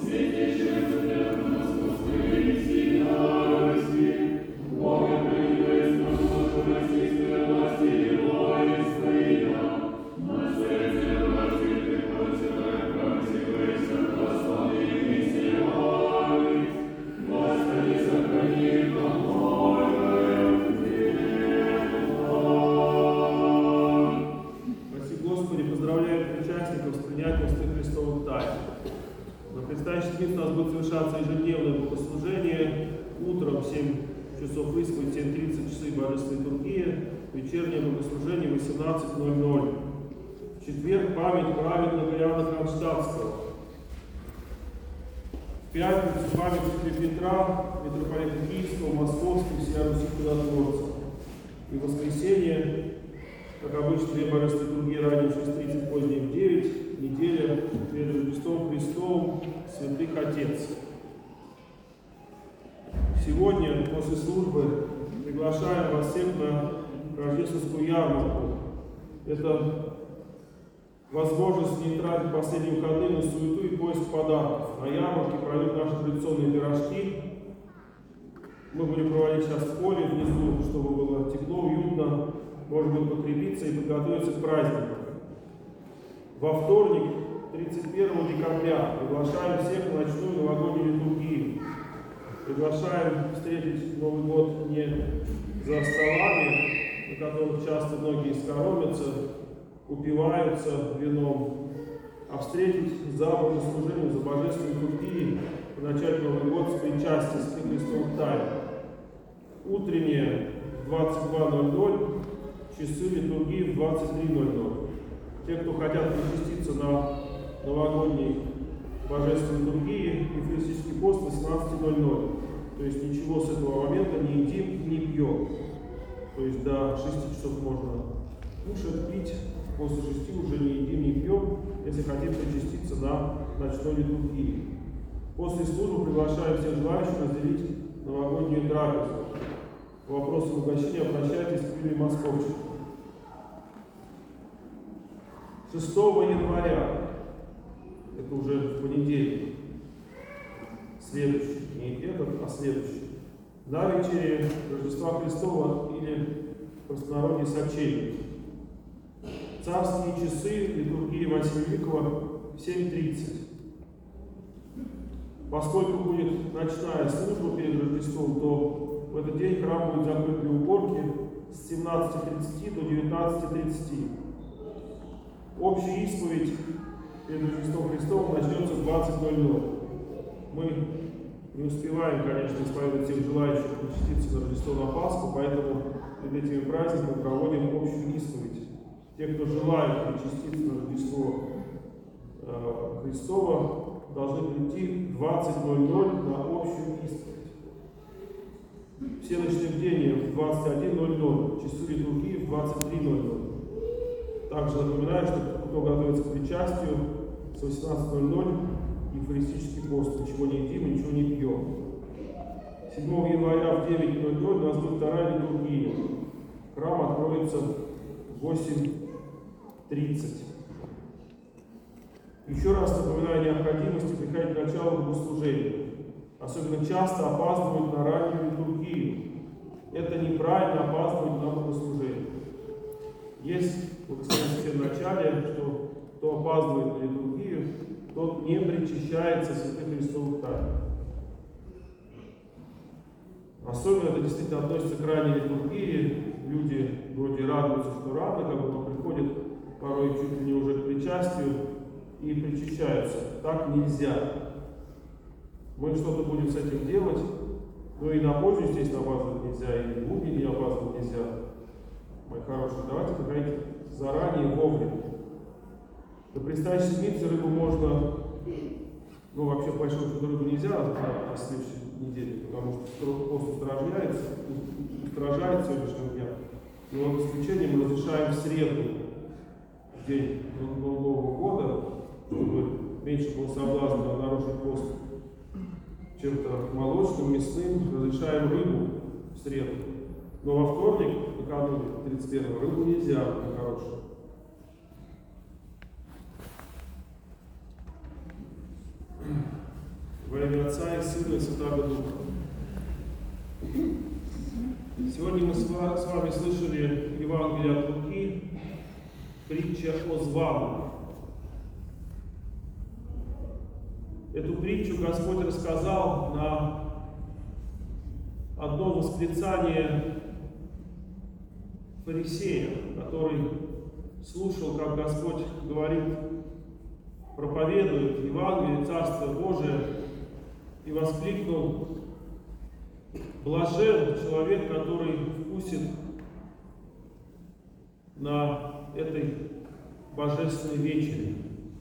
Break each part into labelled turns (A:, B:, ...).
A: Ежедневное богослужение, утром 7 часов исповедь, 7:30 часы божественной литургии, вечернее богослужение 18:00. В четверг память праведного Иоанна Кронштадтского. В пятницу память святого Петра, митрополита Киевского, Московского, всея Руси чудотворца. И в воскресенье, как обычно, две божественные литургии ранее в 6:30, позднее в 9, неделя перед Рождеством Христовым, святых Отец. Сегодня, после службы, приглашаем вас всех на рождественскую ярмарку. Это возможность не тратить последние выходные на суету и поиск подарков. На ярмарке пройдут наши традиционные пирожки. Мы будем проводить сейчас в поле внизу, чтобы было тепло, уютно, можно будет подкрепиться и подготовиться к празднику. Во вторник, 31 декабря, приглашаем всех на ночную новогоднюю литургию. Приглашаем встретить Новый год не за столами, на которых часто многие скоромятся, упиваются вином, а встретить за богослужением, за божественной литургией и начать Новый год с причастия святых Христовых тайн. Утреннее в 22:00, часы литургии в 23:00. Те, кто хотят причаститься на новогодней божественной литургии, евхаристический пост 18:00. То есть ничего с этого момента не едим, не пьем. То есть до 6 часов можно кушать, пить, после 6 уже не едим, не пьем, если хотим причаститься на ночной литургии. После службы приглашаем всех желающих разделить новогоднюю трапезу. По вопросам угощения обращайтесь к Юлии Московчику. 6 января, это уже в понедельник, следующий, не этот, а следующий, на вечере Рождества Христова или в простонародье сочельник. Царские часы литургии Василия Великого в 7:30. Поскольку будет ночная служба перед Рождеством, то в этот день храм будет закрыт для уборки с 17:30 до 19:30. Общая исповедь перед Рождеством Христовым начнется в 20:00. Мы не успеваем, конечно, исповедовать всех желающих причаститься на Рождество, на Пасху, поэтому перед этими праздниками проводим общую исповедь. Те, кто желает причаститься на Рождество Христова, должны прийти в 20:00 на общую исповедь. Все ночные бдения в 21:00, часы литургии в 23:00. Также напоминаю, что кто готовится к причастию, с 18:00 евхаристический пост, ничего не едим, ничего не пьем. 7 января в 9:00 у нас будет вторая литургия. Храм откроется в 8:30. Еще раз напоминаю о необходимости приходить к началу богослужения. Особенно часто опаздывают на раннюю литургию. Это неправильно опаздывать на богослужение. Есть, вот, кстати, в начале, что кто опаздывает на литургию, тот не причащается святых Христовых тайн. Особенно это действительно относится к ранней литургии. Люди вроде радуются, что рано, как бы, но приходят порой чуть ли не уже к причастию и причащаются. Так нельзя. Мы что-то будем с этим делать, но и на пользу, естественно, опаздывать нельзя, и в будни не опаздывать нельзя. Мои хорошие, давайте приходите заранее, вовремя. До предстоящей седмицы рыбу можно, ну вообще по большому счету рыбу нельзя на следующей неделе, потому что пост устражается сегодняшнего дня. Но в исключение мы разрешаем в среду, в день Нового года, чтобы меньше был соблазн нарушить пост чем-то молочным, мясным, разрешаем рыбу в среду. Но во вторник, накануне 31-го, рыбу нельзя, мои хорошие. Во имя Отца и Сына и Святого Духа. Сегодня мы с вами слышали Евангелие от Луки, притча о званом. Эту притчу Господь рассказал на одно восклицание фарисея, который слушал, как Господь говорит, проповедует Евангелие Царства Божие, и воскликнул: блажен человек, который вкусит на этой божественной вечере.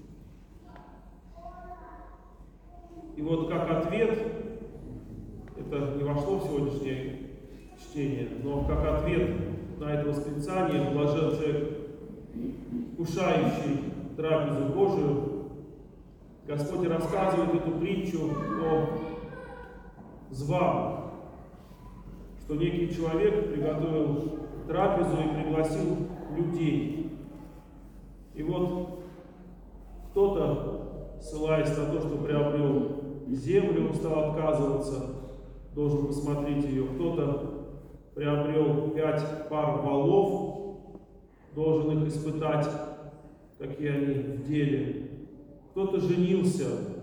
A: И вот как ответ, это не вошло в сегодняшнее чтение, но как ответ на это восклицание: блажен человек, вкушающий трапезу Божию, Господь рассказывает эту притчу о званом, что некий человек приготовил трапезу и пригласил людей. И вот кто-то, ссылаясь на то, что приобрел землю, он стал отказываться, должен посмотреть ее. Кто-то приобрел 5 пар валов, должен их испытать, какие они в деле. Кто-то женился,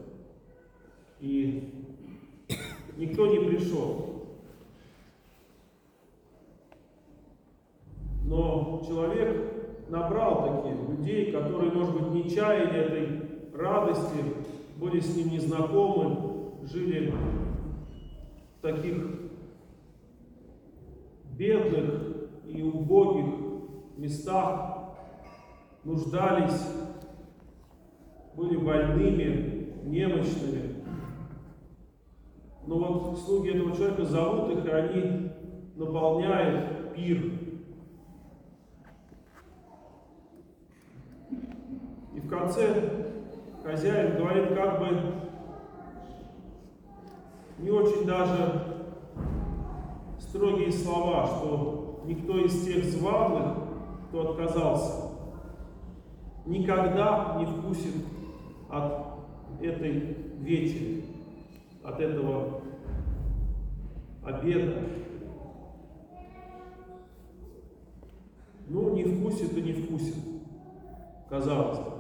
A: и никто не пришел. Но человек набрал таких людей, которые, может быть, не чаяли этой радости, были с ним незнакомы, жили в таких бедных и убогих местах, нуждались, были больными, немощными. Но вот слуги этого человека зовут их, и они наполняют пир. И в конце хозяин говорит как бы не очень даже строгие слова, что никто из тех званых, кто отказался, никогда не вкусит от этой вечери, от этого обеда. Ну, не вкусит и не вкусит, казалось бы.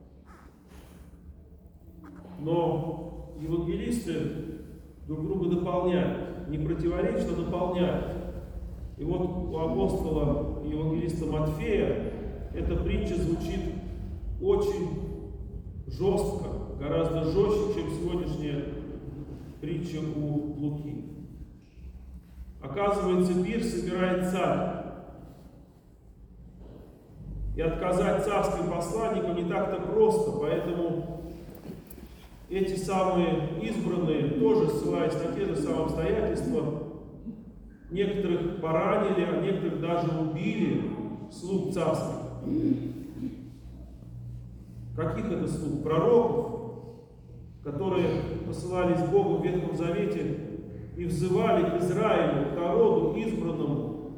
A: Но евангелисты друг друга дополняют, не противоречат, а дополняют. И вот у апостола и евангелиста Матфея эта притча звучит очень жестко, гораздо жестче, чем сегодняшняя притча у Луки. Оказывается, пир собирает царь. И отказать царским посланникам не так-то просто, поэтому эти самые избранные, тоже ссылаясь на те же самые обстоятельства, некоторых поранили, а некоторых даже убили слуг царских. Каких это слуг? Пророков, которые посылались Богу в Ветхом Завете и взывали к Израилю, к народу избранному,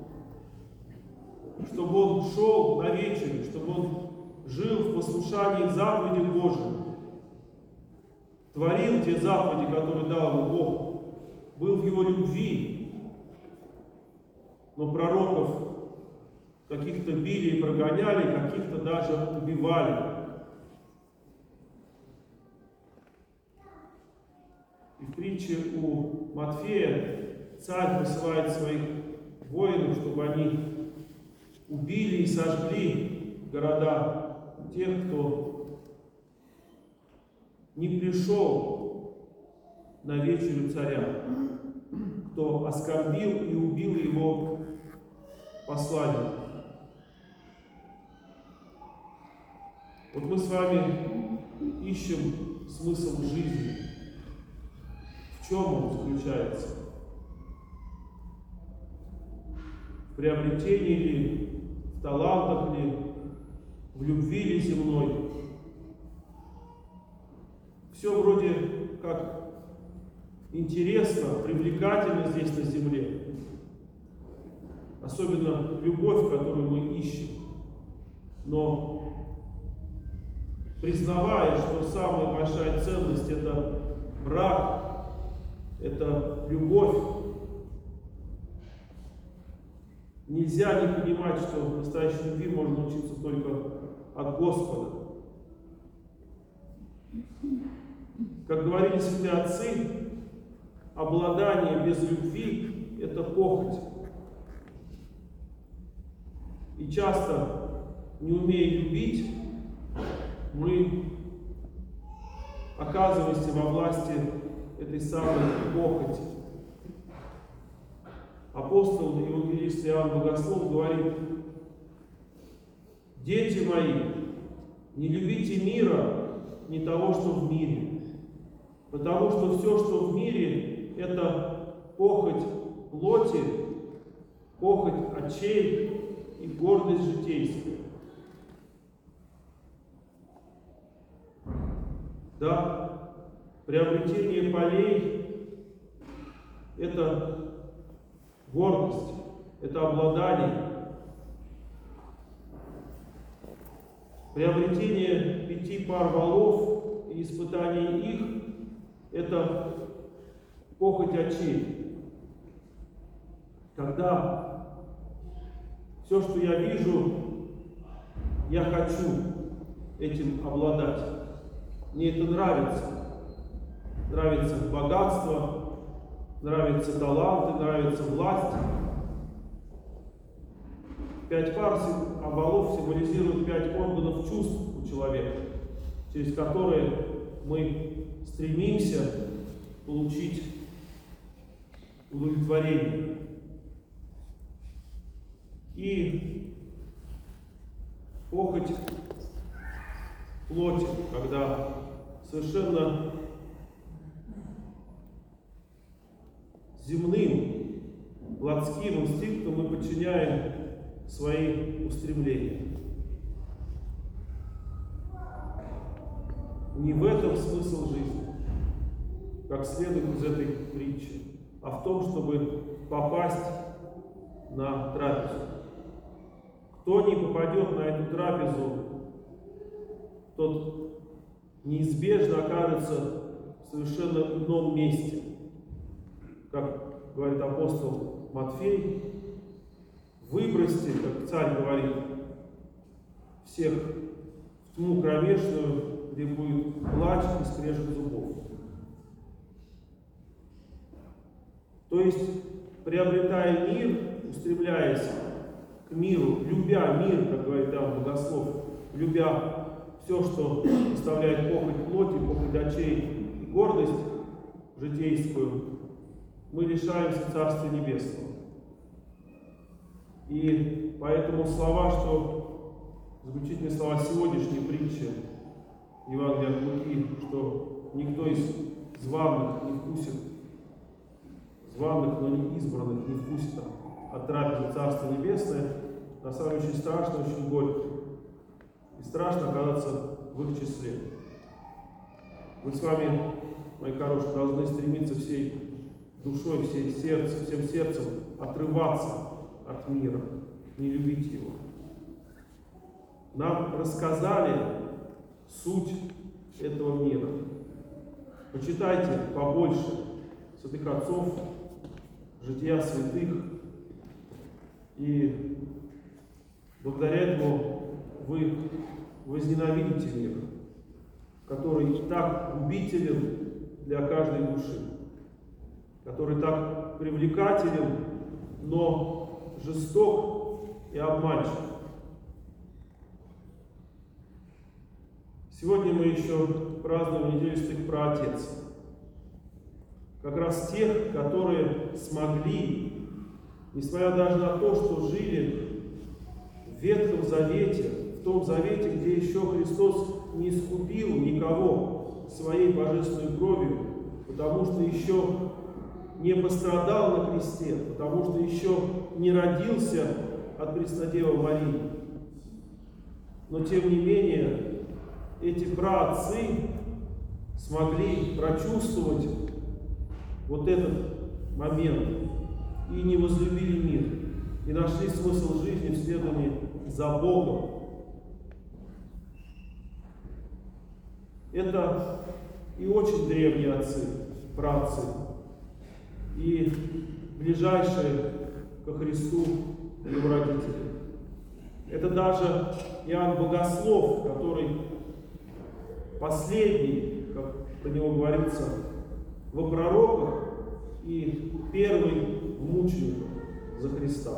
A: чтобы он шел на вечерю, чтобы он жил в послушании заповедям Божьим, творил те заповеди, которые дал ему Бог, был в его любви. Но пророков каких-то били и прогоняли, каких-то даже убивали. И в притче у Матфея царь посылает своих воинов, чтобы они убили и сожгли города тех, кто не пришел на вечерю царя, кто оскорбил и убил его посланника. Вот мы с вами ищем смысл жизни. В чем он заключается? В приобретении ли, в талантах ли, в любви ли земной? Все вроде как интересно, привлекательно здесь на земле. Особенно любовь, которую мы ищем. Но признавая, что самая большая ценность — это брак – это любовь. Нельзя не понимать, что настоящей любви можно учиться только от Господа. Как говорили святые отцы, обладание без любви – это похоть. И часто, не умея любить, мы оказываемся во власти этой самой похоти. Апостол евангелист Иоанн Богослов говорит: «Дети мои, не любите мира, не того, что в мире, потому что все, что в мире, это похоть плоти, похоть очей и гордость житейская». Да, приобретение полей – это гордость, это обладание. Приобретение 5 пар волов и испытание их – это похоть очей. Когда все, что я вижу, я хочу этим обладать. Мне это нравится. Нравится богатство, нравятся таланты, нравится власть. 5 пар волов символизируют 5 органов чувств у человека, через которые мы стремимся получить удовлетворение. И похоть плоти, когда совершенно земным, плотским инстинктам мы подчиняем свои устремления. Не в этом смысл жизни, как следует из этой притчи, а в том, чтобы попасть на трапезу. Кто не попадет на эту трапезу, тот неизбежно окажется в совершенно ином месте. Как говорит апостол Матфей: выбросьте, как царь говорит, всех в тьму кромешную, где будет плач и скрежет зубов. То есть, приобретая мир, устремляясь к миру, любя мир, как говорит Иоанн Богослов, любя все, что составляет похоть плоти, похоть очей и гордость житейскую, мы лишаемся Царствия Небесного. И поэтому заключительные слова сегодняшней притчи Евангелия от Луки, что никто из званых не вкусит, званых, но не избранных, не вкусит от трапезы Царства Небесное, на самом деле очень страшно, очень горько. И страшно оказаться в их числе. Мы с вами, мои хорошие, должны стремиться всей душой, всем сердцем отрываться от мира, не любить его. Нам рассказали суть этого мира. Почитайте побольше святых отцов, жития святых, и благодаря этому вы возненавидите мир, который так губителен для каждой души, который так привлекателен, но жесток и обманчив. Сегодня мы еще празднуем неделю святых праотец. Как раз тех, которые смогли, несмотря даже на то, что жили в Ветхом Завете, в том Завете, где еще Христос не искупил никого своей божественной кровью, потому что еще не пострадал на кресте, потому что еще не родился от Преснодевы Марии. Но тем не менее, эти праотцы смогли прочувствовать вот этот момент и не возлюбили мир, и нашли смысл жизни в следовании за Богом. Это и очень древние отцы, праотцы, и ближайшие ко Христу его родители. Это даже Иоанн Богослов, который последний, как про него говорится, во пророках и первый в мучениках за Христа.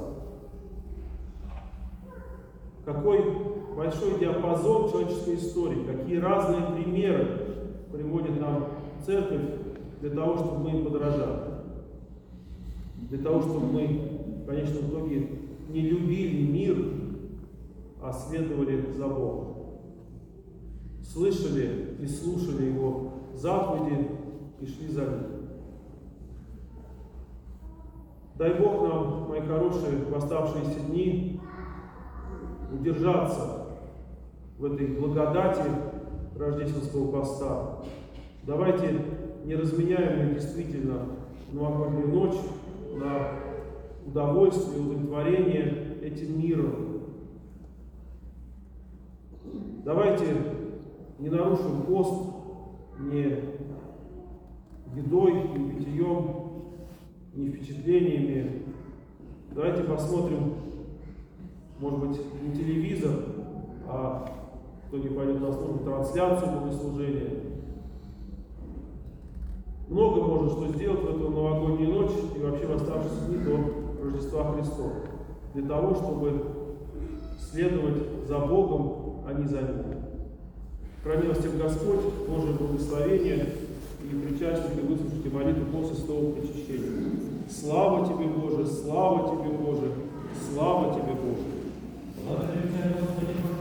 A: Какой большой диапазон человеческой истории, какие разные примеры приводит нам Церковь для того, чтобы мы им подражали. Для того, чтобы мы в конечном итоге не любили мир, а следовали за Богом. Слышали и слушали Его заповеди и шли за Ним. Дай Бог нам, мои хорошие, в оставшиеся дни удержаться в этой благодати рождественского поста. Давайте не разменяем ее действительно новогоднюю ночь на удовольствие, удовлетворение этим миром. Давайте не нарушим пост ни едой, ни питьем, ни впечатлениями. Давайте посмотрим, может быть, не телевизор, а кто не пойдет на службу, трансляцию богослужения. Много можно что сделать в эту новогоднюю ночь и вообще в оставшиеся дни до Рождества Христова, для того, чтобы следовать за Богом, а не за Ним. Храни вас всех Господь, Божие благословение и причастники выслушайте молитву после Святого Причащения. Слава Тебе, Боже, слава Тебе, Боже, слава Тебе, Боже.
B: Благодарю Тебя, Господи,